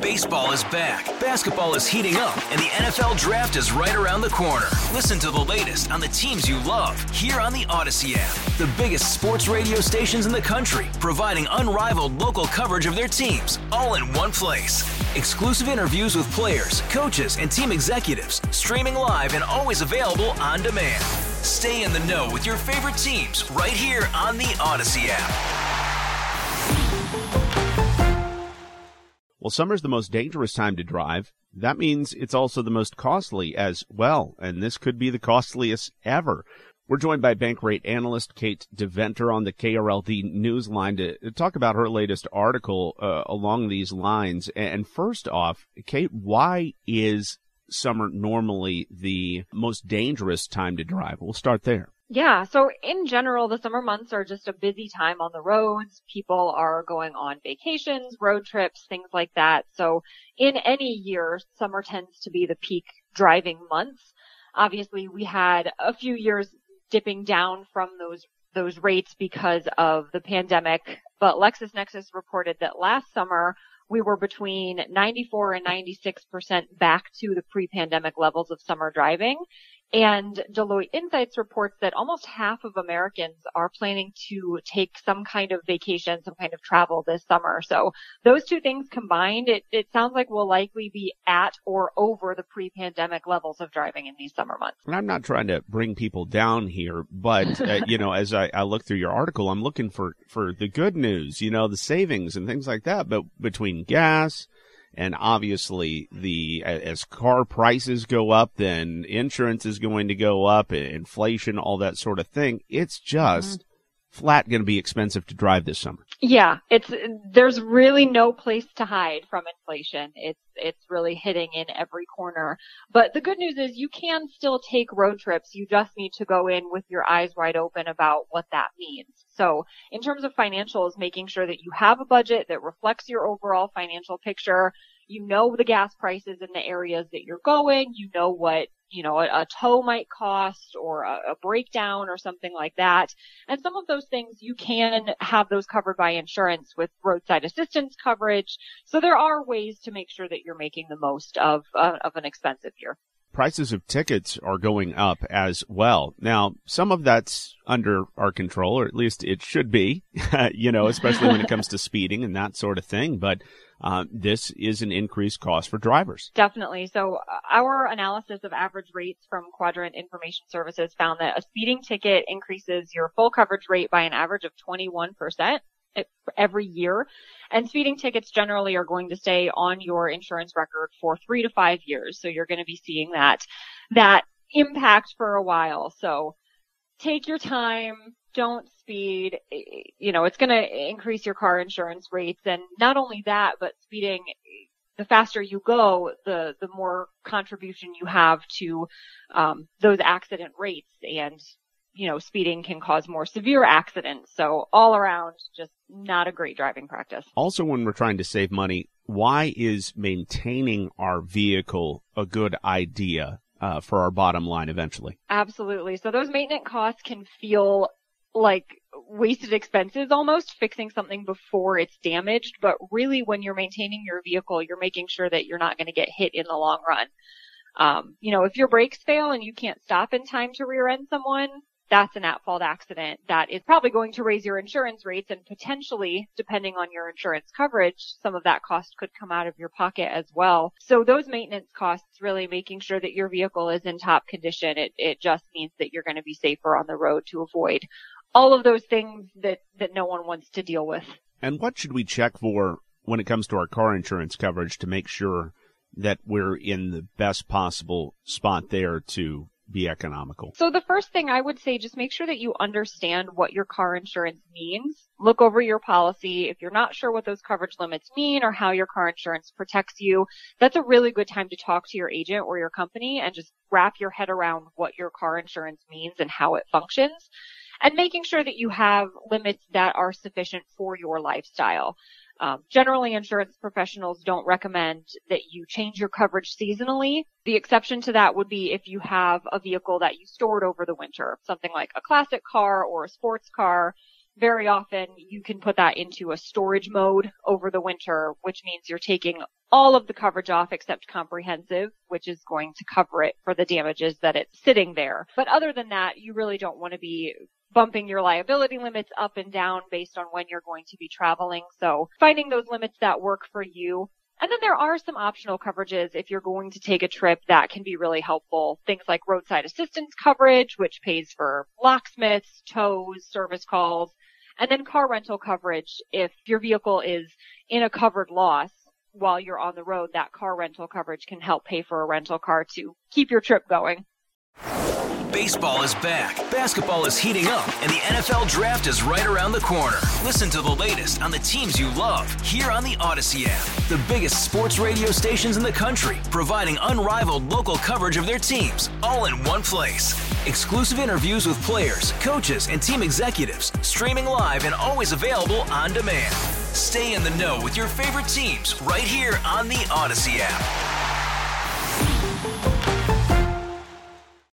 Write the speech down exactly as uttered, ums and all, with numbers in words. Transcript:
Baseball is back, basketball is heating up, and the N F L Draft is right around the corner. Listen to the latest on the teams you love here on the Odyssey app. The biggest sports radio stations in the country, providing unrivaled local coverage of their teams, all in one place. Exclusive interviews with players, coaches, and team executives, streaming live and always available on demand. Stay in the know with your favorite teams right here on the Odyssey app. Well, summer's the most dangerous time to drive. That means it's also the most costly as well, and this could be the costliest ever. We're joined by Bankrate analyst Kate DeVenter on the K R L D Newsline to talk about her latest article uh, along these lines. And first off, Kate, why is summer normally the most dangerous time to drive? We'll start there. Yeah, so in general, the summer months are just a busy time on the roads. People are going on vacations, road trips, things like that. So in any year, summer tends to be the peak driving months. Obviously, we had a few years dipping down from those those rates because of the pandemic, but LexisNexis reported that last summer we were between ninety-four and ninety-six percent back to the pre-pandemic levels of summer driving. And Deloitte Insights reports that almost half of Americans are planning to take some kind of vacation, some kind of travel this summer. So those two things combined, it, it sounds like we'll likely be at or over the pre-pandemic levels of driving in these summer months. And I'm not trying to bring people down here, but, uh, you know, as I, I look through your article, I'm looking for, for the good news, you know, the savings and things like that. But between gas and obviously, the as car prices go up, then insurance is going to go up, inflation, all that sort of thing. It's just mm-hmm. flat going to be expensive to drive this summer. Yeah, it's there's really no place to hide from inflation. It's it's really hitting in every corner. But the good news is you can still take road trips. You just need to go in with your eyes wide open about what that means. So in terms of financials, making sure that you have a budget that reflects your overall financial picture. You know the gas prices in the areas that you're going. You know what, you know, a, a tow might cost or a, a breakdown or something like that. And some of those things you can have those covered by insurance with roadside assistance coverage. So there are ways to make sure that you're making the most of, uh, of an expensive year. Prices of tickets are going up as well. Now, some of that's under our control, or at least it should be, you know, especially when it comes to speeding and that sort of thing. But uh, this is an increased cost for drivers. Definitely. So uh, our analysis of average rates from Quadrant Information Services found that a speeding ticket increases your full coverage rate by an average of twenty-one percent. Every year. And speeding tickets generally are going to stay on your insurance record for three to five years. So you're going to be seeing that, that impact for a while. So take your time. Don't speed. You know, it's going to increase your car insurance rates. And not only that, but speeding, the faster you go, the, the more contribution you have to, um, those accident rates. And you know, speeding can cause more severe accidents. So all around, just not a great driving practice. Also, when we're trying to save money, why is maintaining our vehicle a good idea uh, for our bottom line eventually? Absolutely. So those maintenance costs can feel like wasted expenses almost, fixing something before it's damaged. But really, when you're maintaining your vehicle, you're making sure that you're not going to get hit in the long run. Um, you know, if your brakes fail and you can't stop in time to rear end someone, that's an at-fault accident that is probably going to raise your insurance rates, and potentially, depending on your insurance coverage, some of that cost could come out of your pocket as well. So those maintenance costs, really making sure that your vehicle is in top condition, it, it just means that you're going to be safer on the road to avoid all of those things that, that no one wants to deal with. And what should we check for when it comes to our car insurance coverage to make sure that we're in the best possible spot there to be economical? So the first thing I would say, just make sure that you understand what your car insurance means. Look over your policy. If you're not sure what those coverage limits mean or how your car insurance protects you, that's a really good time to talk to your agent or your company and just wrap your head around what your car insurance means and how it functions, and making sure that you have limits that are sufficient for your lifestyle. Um, generally, insurance professionals don't recommend that you change your coverage seasonally. The exception to that would be if you have a vehicle that you stored over the winter, something like a classic car or a sports car. Very often, you can put that into a storage mode over the winter, which means you're taking all of the coverage off except comprehensive, which is going to cover it for the damages that it's sitting there. But other than that, you really don't want to be bumping your liability limits up and down based on when you're going to be traveling. So finding those limits that work for you. And then there are some optional coverages if you're going to take a trip that can be really helpful. Things like roadside assistance coverage, which pays for locksmiths, tows, service calls, and then car rental coverage if your vehicle is in a covered loss. While you're on the road, that car rental coverage can help pay for a rental car to keep your trip going. Baseball is back, basketball is heating up, and the N F L Draft is right around the corner. Listen to the latest on the teams you love here on the Odyssey app. The biggest sports radio stations in the country, providing unrivaled local coverage of their teams, all in one place. Exclusive interviews with players, coaches, and team executives, streaming live and always available on demand. Stay in the know with your favorite teams right here on the Odyssey app.